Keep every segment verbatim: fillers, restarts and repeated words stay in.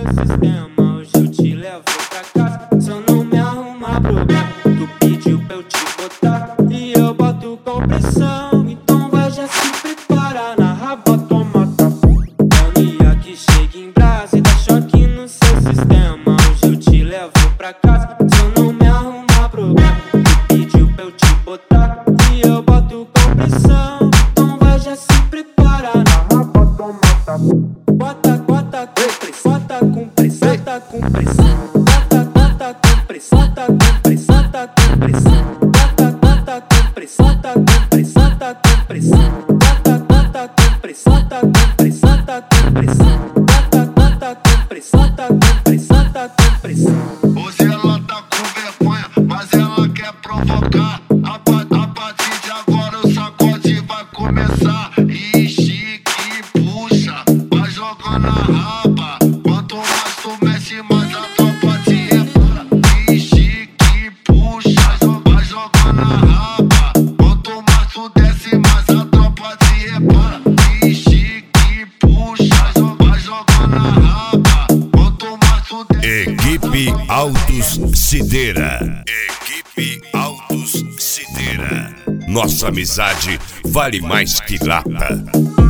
seu sistema, hoje eu te levo pra casa. Se eu não me arrumar problema, tu pediu pra eu te botar e eu boto com pressão. Então vai, já se prepara, na raba toma tapa. Mania que chega em brasa e dá choque no seu sistema, hoje eu te levo pra casa. Se eu não me arrumar problema, tu pediu pra eu te botar e eu boto com pressão. Então vai, já se prepara, na raba toma tapa. Bota, bota com pressão, bota com pressão, bota com pressão. Bota, bota com pressão, bota com pressão, bota com pressão. Bota, bota com pressão, bota com pressão, bota com pressão. Bota, bota com pressão, bota com pressão, bota com pressão. Bota, bota com pressão, bota com pressão, bota com pressão. Hoje ela tá com vergonha, mas ela quer provocar. A, pa a partir de agora o sacode vai começar. Ixi, que puxa, vai jogando a raba. Quanto mais tu mexe, mais a tropa te repara. Ixi, que puxa, vai jogando a raba. Quanto mais tu desce, mais a tropa te repara. Ixi, que puxa, vai jogando a raba. Quanto mais tu desce. Equipe Autos Sideira. Equipe Autos Sideira. Nossa amizade vale mais que lata.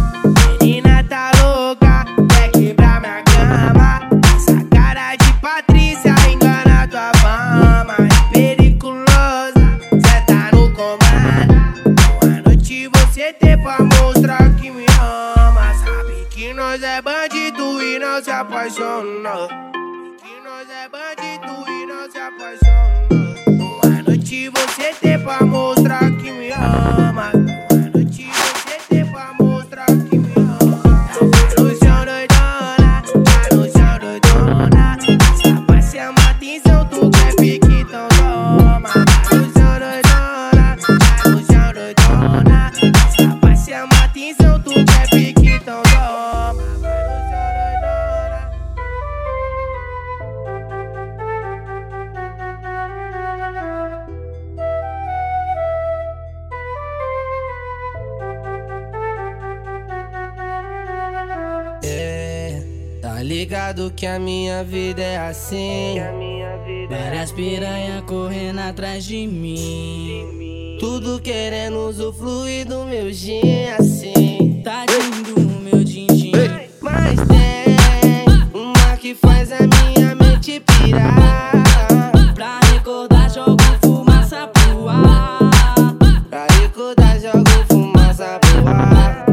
Menina tá louca, quer quebrar minha cama. Essa cara de Patrícia engana tua fama. É periculosa, cê tá no comando. Boa noite você tem pra mostrar que me ama. Sabe que nós é bandido e não se apaixona. Que nós é bandido e não se apaixona. Boa noite você tem pra mostrar que me ama. Boa noite você tem pra mostrar que me ama. Tá no chão doidona, tá no chão doidona. Essa vai chama atenção, tu quer pique, então toma. Tá no chão doidona, tá no chão doidona. Essa vai chama atenção, tu quer pique, então toma. Vai no chão doidona. É, tá ligado que a minha vida é assim. Várias piranha correndo atrás de mim, tudo querendo usufruir do meu gin assim. Tadinho do meu din-din. Mas tem uma que faz a minha mente pirar. Pra recordar jogo fumaça pro ar. Pra recordar jogo fumaça pro ar.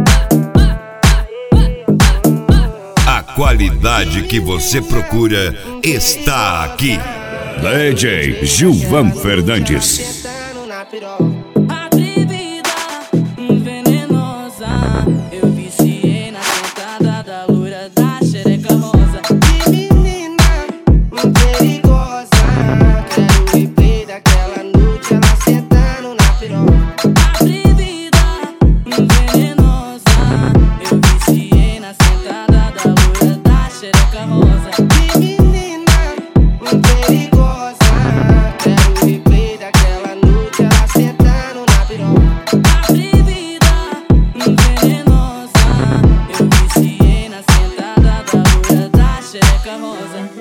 A qualidade que você procura está aqui. D J Gilvan Fernandes. Sentando na piroca. Atrevida, venenosa. Eu viciei na sentada da loira da xereca rosa. Que menina perigosa. Quero o replay daquela noite, ela sentando na piroca. Atrevida, venenosa. Eu viciei na sentada da loira da xereca rosa. Que menina perigosa. Quero o replay daquela noite, ela sentando na piroca. Atrevida, venenosa. Eu viciei na sentada da loira da xereca rosa.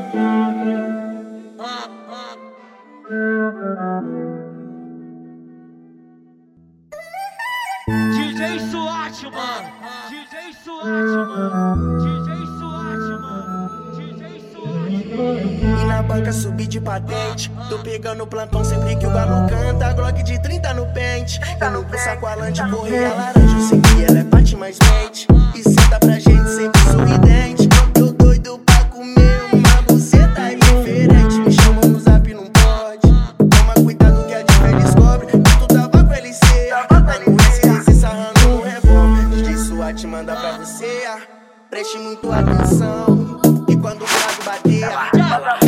D J SWAT, mano. D J SWAT, mano. D J SWAT, mano. D J SWAT. E na banca subi de patente. Tô pegando plantão sempre que o galo canta. Glock de trinta no pente. Eu não vou sacoalante, correia laranja. Eu sei que ela é parte mais mente. E senta pra gente sempre sorridente. Tô doido pra comer uma buceta diferente. Me chamam no zap, não pode. Toma cuidado que a diva descobre que tu tava com L C. Tá no S D C sarrando no revólver. D J SWAT manda pra você. Preste muito atenção. E quando o grave bater,